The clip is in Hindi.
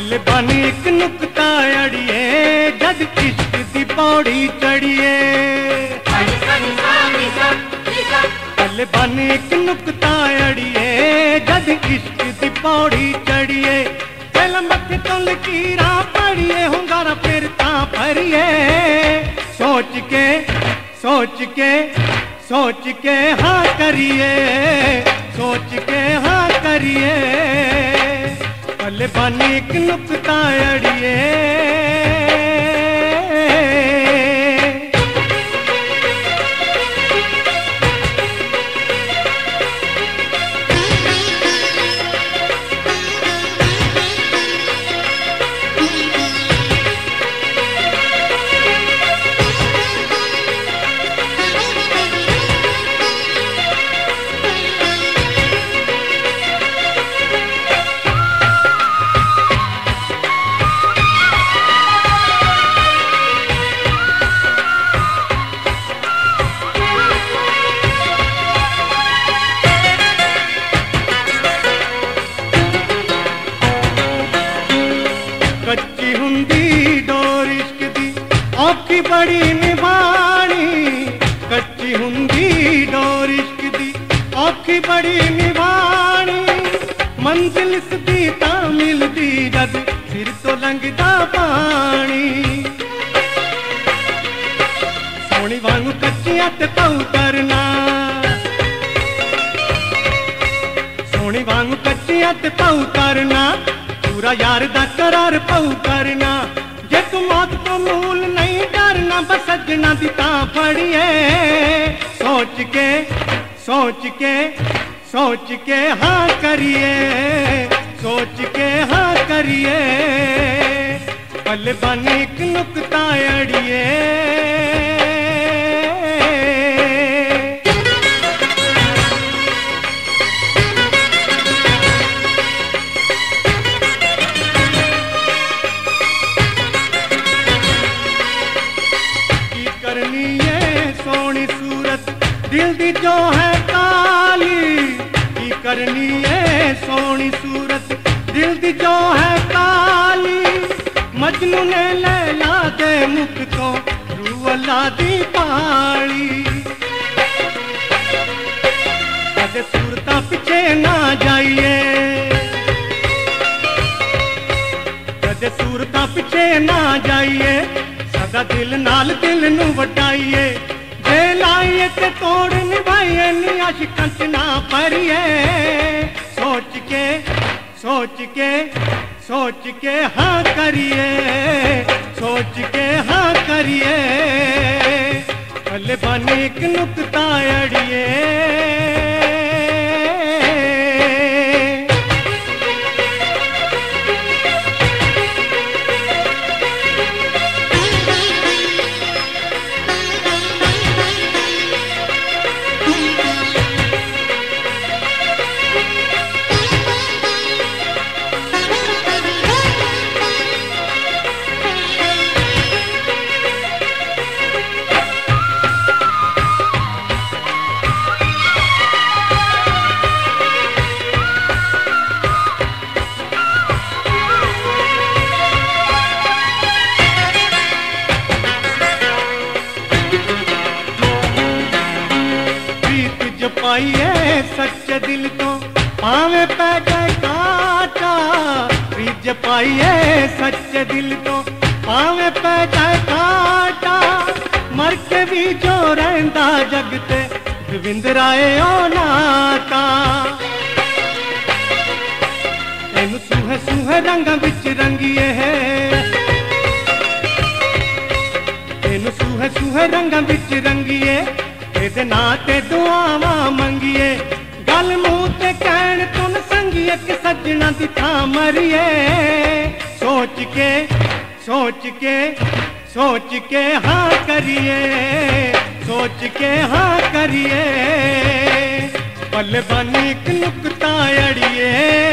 पल बन एक नुकता अड़िए जद इश्क दी पौड़ी चढ़िए। पल बन एक नुकता अड़िए जद इश्क दी पौड़ी चढ़िए। पहला मथे तो लकीरा पड़िए हुंगारा फिर ता भरिए। सोच के सोच के सोच के हाँ करिए, सोच के हाँ करिए। पल बन एक नुकता अड़िए। कच्ची हुंदी डोर इश्क दी औखी बड़ी निभानी। कच्ची हुंदी डोर इश्क दी औखी बड़ी निभानी। मंजिल सदी तां मिलदी जद सिर तो लंघदा पानी। सोनी वांगू कच्चियां ते पाऊ करना, सोनी वांगू कच्चियां ते पाऊ करना। पूरा यार दा करार पाऊ करना। जे तू मौत को मूल नहीं डरना बस सजना दी तां फड़िए। सोच के सोच के सोच के हाँ करिए, सोच के हाँ करिए। पल बन एक नुकता अड़िए। सोनी सूरत दिल दी जो है काली। की करनी है सोनी सूरत दिल दी जो है काली। मजनू ने लैला दे मुख तो रूअला दी पाली। कदे सूरता पिछे ना जाइए, कदे सूरता पिछे ना जाइए। सदा दिल नाल दिल नू वटाइए। जे लाइए ते तोड़ निभाइए नी आशिकां च ना परिए। सोच के सोच के सोच के हाँ करिए, सोच के हाँ करिए। पल बन एक नुकता अड़िए। पाइए सच्चे दिल तो पावे पै जाए काटा। रिज पाइए सच्चे दिल तो पावे पै जाए काटा। मर के भी जो रहंदा जगते गोविंद राय ओ नाता। तेनू सूहे सूहे रंगां विच रंगिए है, तेनू सूहे सूहे रंगां विच रंगिए। तेरे नां ते दुआवां मंगिए। गल मूंह ते कहण तुन संगिए कि सजना दी थां मरिए। सोच के सोच के सोच के हाँ करिए, सोच के हाँ करिए। पल बन एक नुकता अड़िए।